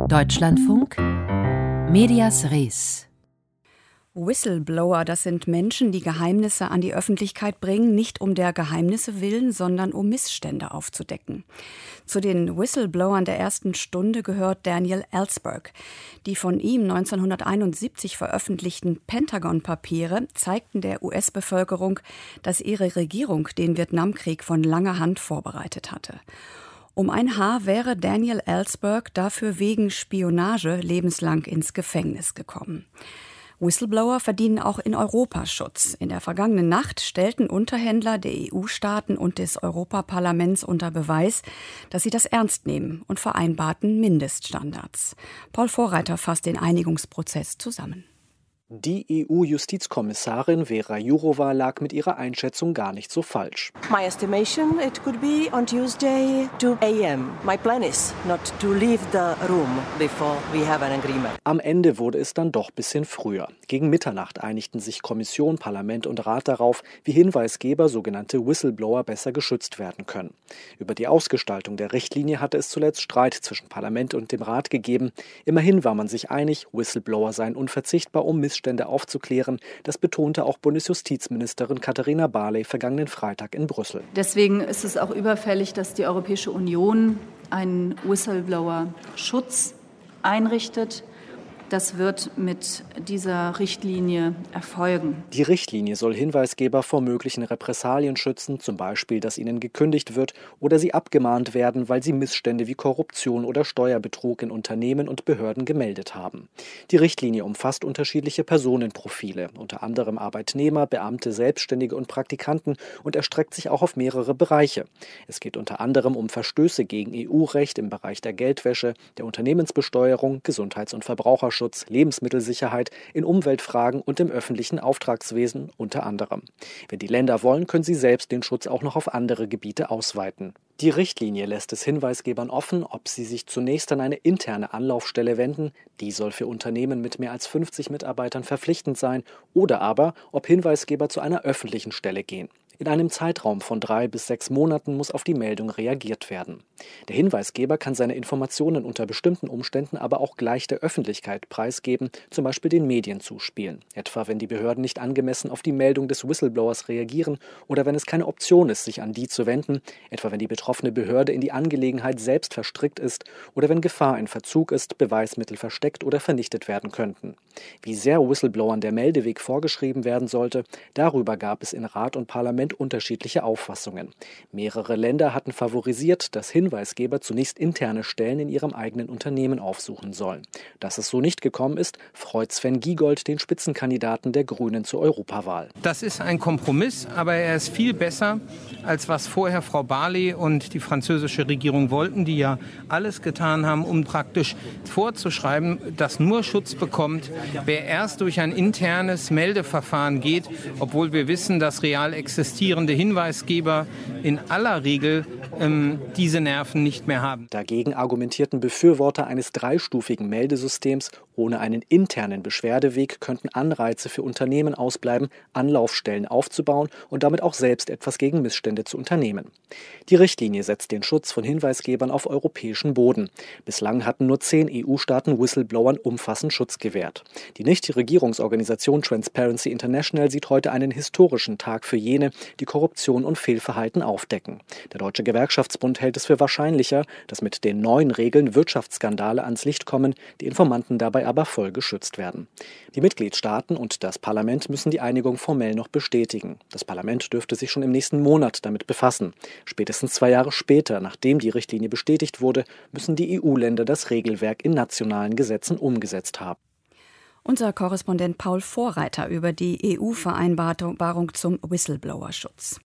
Deutschlandfunk Medias Res. Whistleblower, das sind Menschen, die Geheimnisse an die Öffentlichkeit bringen, nicht um der Geheimnisse willen, sondern um Missstände aufzudecken. Zu den Whistleblowern der ersten Stunde gehört Daniel Ellsberg. Die von ihm 1971 veröffentlichten Pentagon-Papiere zeigten der US-Bevölkerung, dass ihre Regierung den Vietnamkrieg von langer Hand vorbereitet hatte. Um ein Haar wäre Daniel Ellsberg dafür wegen Spionage lebenslang ins Gefängnis gekommen. Whistleblower verdienen auch in Europa Schutz. In der vergangenen Nacht stellten Unterhändler der EU-Staaten und des Europaparlaments unter Beweis, dass sie das ernst nehmen und vereinbarten Mindeststandards. Paul Vorreiter fasst den Einigungsprozess zusammen. Die EU-Justizkommissarin Vera Jourova lag mit ihrer Einschätzung gar nicht so falsch. My estimation, it could be on Tuesday 2 a.m. My plan is not to leave the room before we have an agreement. Am Ende wurde es dann doch bisschen früher. Gegen Mitternacht einigten sich Kommission, Parlament und Rat darauf, wie Hinweisgeber, sogenannte Whistleblower, besser geschützt werden können. Über die Ausgestaltung der Richtlinie hatte es zuletzt Streit zwischen Parlament und dem Rat gegeben. Immerhin war man sich einig, Whistleblower seien unverzichtbar, um Missstände aufzuklären. Das betonte auch Bundesjustizministerin Katharina Barley vergangenen Freitag in Brüssel. Deswegen ist es auch überfällig, dass die Europäische Union einen Whistleblower-Schutz einrichtet. Das wird mit dieser Richtlinie erfolgen. Die Richtlinie soll Hinweisgeber vor möglichen Repressalien schützen, zum Beispiel, dass ihnen gekündigt wird oder sie abgemahnt werden, weil sie Missstände wie Korruption oder Steuerbetrug in Unternehmen und Behörden gemeldet haben. Die Richtlinie umfasst unterschiedliche Personenprofile, unter anderem Arbeitnehmer, Beamte, Selbstständige und Praktikanten, und erstreckt sich auch auf mehrere Bereiche. Es geht unter anderem um Verstöße gegen EU-Recht im Bereich der Geldwäsche, der Unternehmensbesteuerung, Gesundheits- und Verbraucherschutz, Lebensmittelsicherheit, in Umweltfragen und im öffentlichen Auftragswesen unter anderem. Wenn die Länder wollen, können sie selbst den Schutz auch noch auf andere Gebiete ausweiten. Die Richtlinie lässt es Hinweisgebern offen, ob sie sich zunächst an eine interne Anlaufstelle wenden, die soll für Unternehmen mit mehr als 50 Mitarbeitern verpflichtend sein, oder aber, ob Hinweisgeber zu einer öffentlichen Stelle gehen. In einem Zeitraum von 3 bis 6 Monaten muss auf die Meldung reagiert werden. Der Hinweisgeber kann seine Informationen unter bestimmten Umständen aber auch gleich der Öffentlichkeit preisgeben, zum Beispiel den Medien zuspielen. Etwa wenn die Behörden nicht angemessen auf die Meldung des Whistleblowers reagieren oder wenn es keine Option ist, sich an die zu wenden, etwa wenn die betroffene Behörde in die Angelegenheit selbst verstrickt ist oder wenn Gefahr in Verzug ist, Beweismittel versteckt oder vernichtet werden könnten. Wie sehr Whistleblowern der Meldeweg vorgeschrieben werden sollte, darüber gab es in Rat und Parlament unterschiedliche Auffassungen. Mehrere Länder hatten favorisiert, dass Hinweisgeber zunächst interne Stellen in ihrem eigenen Unternehmen aufsuchen sollen. Dass es so nicht gekommen ist, freut Sven Giegold, den Spitzenkandidaten der Grünen zur Europawahl. Das ist ein Kompromiss, aber er ist viel besser, als was vorher Frau Barley und die französische Regierung wollten, die ja alles getan haben, um praktisch vorzuschreiben, dass nur Schutz bekommt, wer erst durch ein internes Meldeverfahren geht, obwohl wir wissen, dass real existierende Hinweisgeber in aller Regel diese Nerven nicht mehr haben. Dagegen argumentierten Befürworter eines 3-stufigen Meldesystems. Ohne einen internen Beschwerdeweg könnten Anreize für Unternehmen ausbleiben, Anlaufstellen aufzubauen und damit auch selbst etwas gegen Missstände zu unternehmen. Die Richtlinie setzt den Schutz von Hinweisgebern auf europäischen Boden. Bislang hatten nur 10 EU-Staaten Whistleblowern umfassend Schutz gewährt. Die Nichtregierungsorganisation Transparency International sieht heute einen historischen Tag für jene, die Korruption und Fehlverhalten aufdecken. Der Deutsche Gewerkschaftsbund hält es für wahrscheinlicher, dass mit den neuen Regeln Wirtschaftsskandale ans Licht kommen, die Informanten dabei aber voll geschützt werden. Die Mitgliedstaaten und das Parlament müssen die Einigung formell noch bestätigen. Das Parlament dürfte sich schon im nächsten Monat damit befassen. Spätestens 2 Jahre später, nachdem die Richtlinie bestätigt wurde, müssen die EU-Länder das Regelwerk in nationalen Gesetzen umgesetzt haben. Unser Korrespondent Paul Vorreiter über die EU-Vereinbarung zum Whistleblower-Schutz.